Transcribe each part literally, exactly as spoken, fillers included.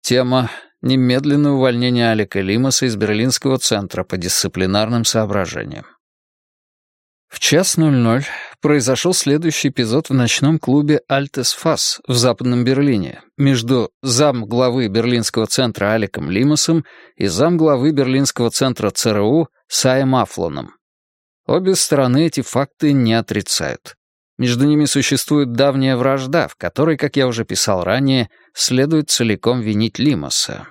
Тема — немедленное увольнение Алека Лимаса из Берлинского центра по дисциплинарным соображениям. В час ноль ноль произошел следующий эпизод в ночном клубе «Альтес Фас» в Западном Берлине между замглавы Берлинского центра Алеком Лимасом и замглавы Берлинского центра ЦРУ Саем Афлоном. Обе стороны эти факты не отрицают. Между ними существует давняя вражда, в которой, как я уже писал ранее, следует целиком винить Лимаса.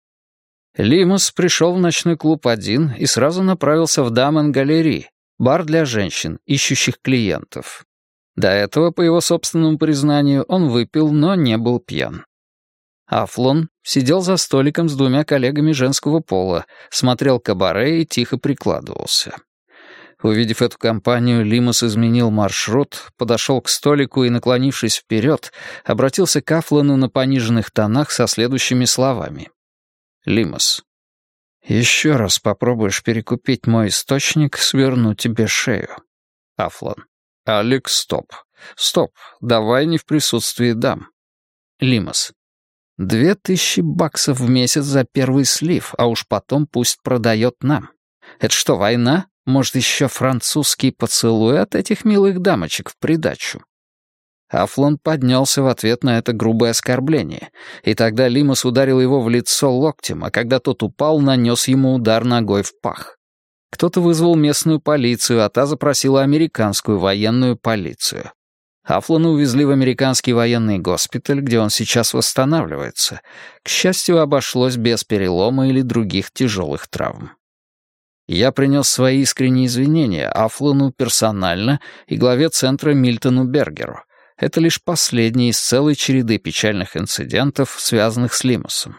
Лимас пришел в ночной клуб один и сразу направился в Дамен-галерей, бар для женщин, ищущих клиентов. До этого, по его собственному признанию, он выпил, но не был пьян. Афлон сидел за столиком с двумя коллегами женского пола, смотрел кабаре и тихо прикладывался. Увидев эту компанию, Лимас изменил маршрут, подошел к столику и, наклонившись вперед, обратился к Афлону на пониженных тонах со следующими словами. «Лимас, еще раз попробуешь перекупить мой источник, сверну тебе шею». Афлон. «Алекс, стоп. Стоп, давай не в присутствии дам». Лимас. «Две тысячи баксов в месяц за первый слив, а уж потом пусть продает нам. Это что, война? Может, еще французский поцелуй от этих милых дамочек в придачу?» Афлон поднялся в ответ на это грубое оскорбление, и тогда Лимас ударил его в лицо локтем, а когда тот упал, нанес ему удар ногой в пах. Кто-то вызвал местную полицию, а та запросила американскую военную полицию. Афлона увезли в американский военный госпиталь, где он сейчас восстанавливается. К счастью, обошлось без перелома или других тяжелых травм. Я принес свои искренние извинения Афлону персонально и главе центра Мильтону Бергеру. Это лишь последний из целой череды печальных инцидентов, связанных с Лимасом.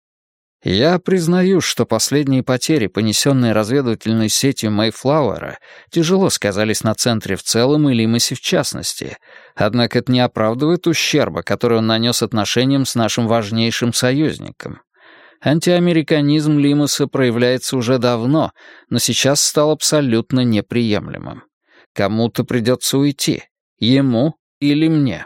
Я признаю, что последние потери, понесенные разведывательной сетью Мэйфлауэра, тяжело сказались на центре в целом и Лимасе в частности, однако это не оправдывает ущерба, который он нанес отношениям с нашим важнейшим союзником. Антиамериканизм Лимаса проявляется уже давно, но сейчас стал абсолютно неприемлемым. Кому-то придется уйти. Ему или мне.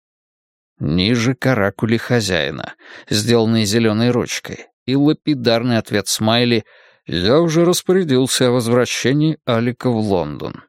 Ниже каракули хозяина, сделанные зеленой ручкой, и лапидарный ответ Смайли «Я уже распорядился о возвращении Алика в Лондон».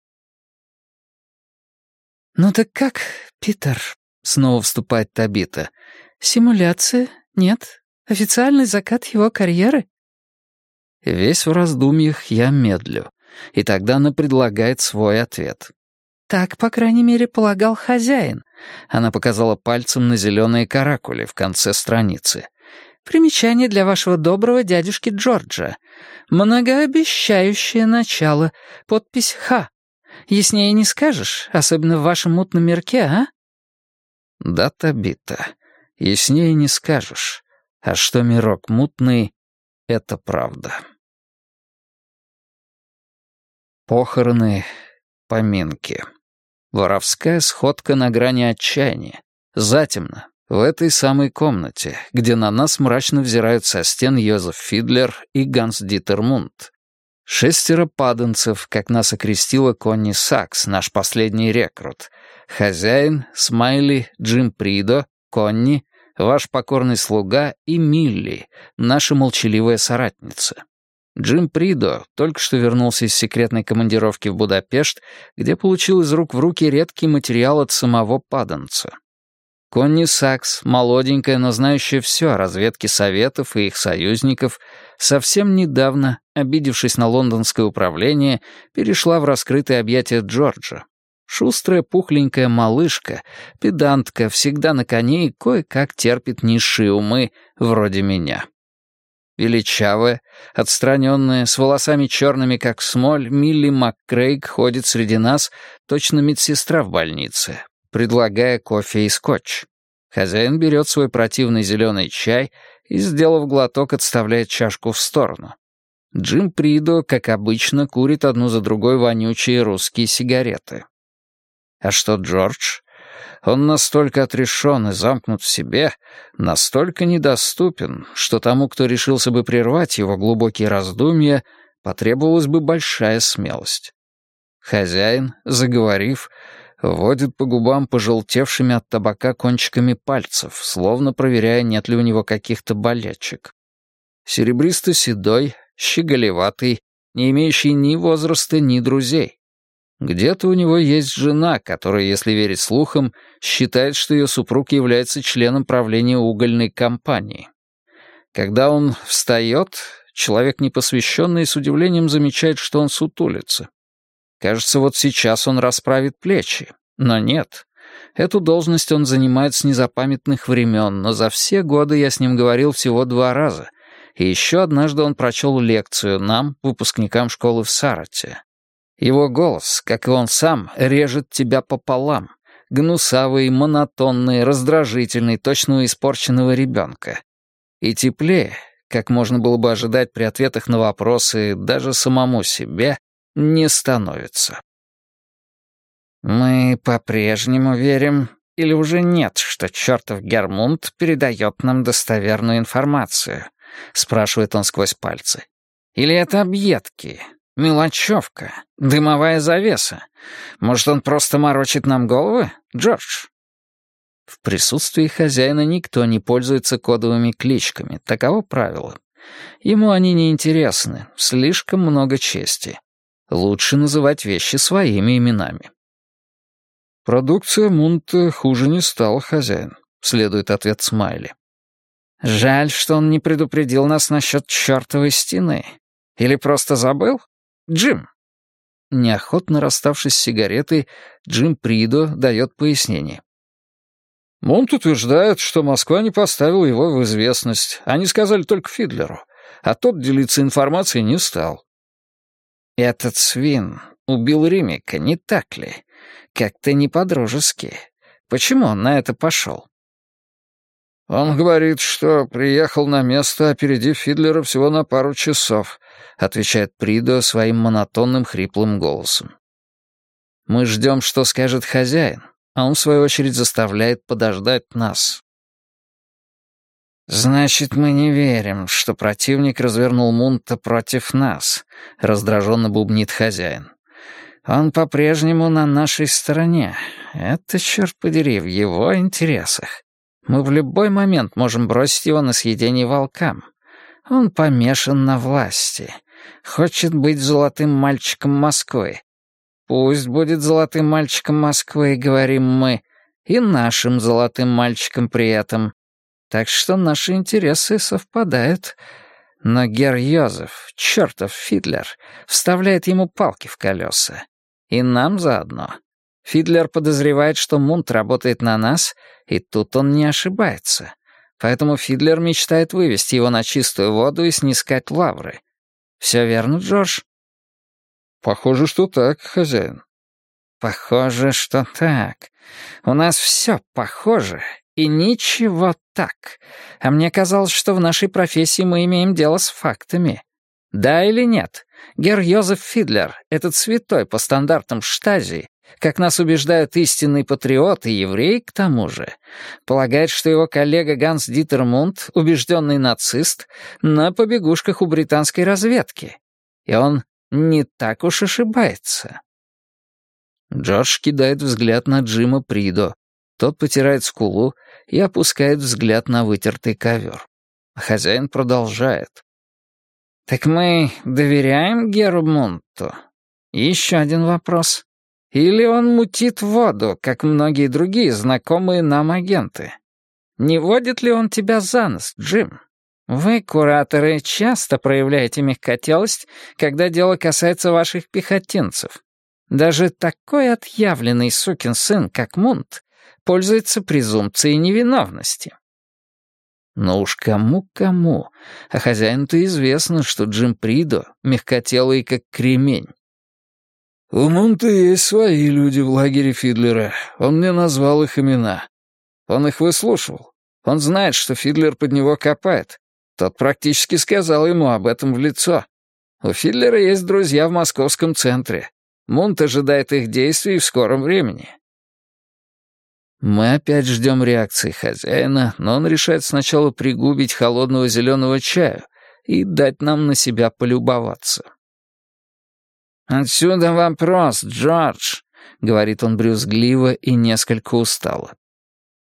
«Ну так как, Питер?» — снова вступает Табита. «Симуляция? Нет? Официальный закат его карьеры?» Весь в раздумьях я медлю, и тогда она предлагает свой ответ. «Так, по крайней мере, полагал хозяин». Она показала пальцем на зеленые каракули в конце страницы. «Примечание для вашего доброго дядюшки Джорджа. Многообещающее начало. Подпись «Х». Яснее не скажешь, особенно в вашем мутном мирке, а?» «Да, Табита, яснее не скажешь. А что мирок мутный — это правда». Похороны, поминки. Воровская сходка на грани отчаяния. Затемно, в этой самой комнате, где на нас мрачно взирают со стен Йозеф Фидлер и Ганс-Дитер Мунд. Шестеро паданцев, как нас окрестила Конни Сакс, наш последний рекрут. Хозяин, Смайли, Джим Придо, Конни, ваш покорный слуга и Милли, наша молчаливая соратница. Джим Придо только что вернулся из секретной командировки в Будапешт, где получил из рук в руки редкий материал от самого паданца. Конни Сакс, молоденькая, но знающая все о разведке Советов и их союзников, совсем недавно, обидевшись на лондонское управление, перешла в раскрытые объятия Джорджа. Шустрая пухленькая малышка, педантка, всегда на коне и кое-как терпит низшие умы, вроде меня. Величавая, отстраненная, с волосами черными, как смоль, Милли МакКрейг ходит среди нас, точно медсестра в больнице, предлагая кофе и скотч. Хозяин берет свой противный зеленый чай и, сделав глоток, отставляет чашку в сторону. Джим Придо, как обычно, курит одну за другой вонючие русские сигареты. А что Джордж? Он настолько отрешен и замкнут в себе, настолько недоступен, что тому, кто решился бы прервать его глубокие раздумья, потребовалась бы большая смелость. Хозяин, заговорив, Водит по губам пожелтевшими от табака кончиками пальцев, словно проверяя, нет ли у него каких-то болячек. Серебристо-седой, щеголеватый, не имеющий ни возраста, ни друзей. Где-то у него есть жена, которая, если верить слухам, считает, что ее супруг является членом правления угольной компании. Когда он встает, человек непосвященный с удивлением замечает, что он сутулится. Кажется, вот сейчас он расправит плечи. Но нет. Эту должность он занимает с незапамятных времен, но за все годы я с ним говорил всего два раза. И еще однажды он прочел лекцию нам, выпускникам школы в Сарате. Его голос, как и он сам, режет тебя пополам. Гнусавый, монотонный, раздражительный, точно у испорченного ребенка. И теплее, как можно было бы ожидать при ответах на вопросы даже самому себе, не становится. «Мы по-прежнему верим, или уже нет, что чертов Гермунд передает нам достоверную информацию?» — спрашивает он сквозь пальцы. «Или это объедки, мелочевка, дымовая завеса? Может, он просто морочит нам головы, Джордж?» В присутствии хозяина никто не пользуется кодовыми кличками, таково правило. Ему они не интересны, слишком много чести. Лучше называть вещи своими именами. «Продукция Мунта хуже не стала, хозяин», — следует ответ Смайли. «Жаль, что он не предупредил нас насчет чертовой стены. Или просто забыл? Джим!» Неохотно расставшись с сигаретой, Джим Придо дает пояснение. «Мунт утверждает, что Москва не поставила его в известность. Они сказали только Фидлеру, а тот делиться информацией не стал». «Этот свин убил Римика, не так ли? Как-то не по-дружески. Почему он на это пошел?» «Он говорит, что приехал на место, опередив Фидлера всего на пару часов», отвечает Придо своим монотонным хриплым голосом. Мы ждем, что скажет хозяин, а он, в свою очередь, заставляет подождать нас. «Значит, мы не верим, что противник развернул Мунта против нас», — раздраженно бубнит хозяин. «Он по-прежнему на нашей стороне. Это, черт подери, в его интересах. Мы в любой момент можем бросить его на съедение волкам. Он помешан на власти. Хочет быть золотым мальчиком Москвы. Пусть будет золотым мальчиком Москвы, говорим мы, и нашим золотым мальчиком при этом. Так что наши интересы совпадают. Но герр Йозеф, чертов Фидлер, вставляет ему палки в колеса. И нам заодно. Фидлер подозревает, что Мунт работает на нас, и тут он не ошибается. Поэтому Фидлер мечтает вывести его на чистую воду и снискать лавры. Все верно, Джордж?» «Похоже, что так, хозяин». «Похоже, что так. У нас все похоже, и ничего так. А мне казалось, что в нашей профессии мы имеем дело с фактами. Да или нет? Герр Йозеф Фидлер, этот святой по стандартам Штази, как нас убеждают истинный патриот и еврей к тому же, полагает, что его коллега Ганс Дитер Мунт, убежденный нацист, на побегушках у британской разведки. И он не так уж ошибается». Джордж кидает взгляд на Джима Придо. Тот потирает скулу и опускает взгляд на вытертый ковер. Хозяин продолжает. «Так мы доверяем Геру Мунту? Еще один вопрос. Или он мутит воду, как многие другие знакомые нам агенты? Не водит ли он тебя за нос, Джим? Вы, кураторы, часто проявляете мягкотелость, когда дело касается ваших пехотинцев. Даже такой отъявленный сукин сын, как Мунт, пользуется презумпцией невиновности». Но уж кому-кому, а хозяину-то известно, что Джим Придо мягкотелый, как кремень. «У Мунта есть свои люди в лагере Фидлера. Он мне назвал их имена. Он их выслушивал. Он знает, что Фидлер под него копает. Тот практически сказал ему об этом в лицо. У Фидлера есть друзья в московском центре. Мунт ожидает их действий в скором времени». Мы опять ждем реакции хозяина, но он решает сначала пригубить холодного зеленого чая и дать нам на себя полюбоваться. «Отсюда вопрос, Джордж. — говорит он брюзгливо и несколько устало.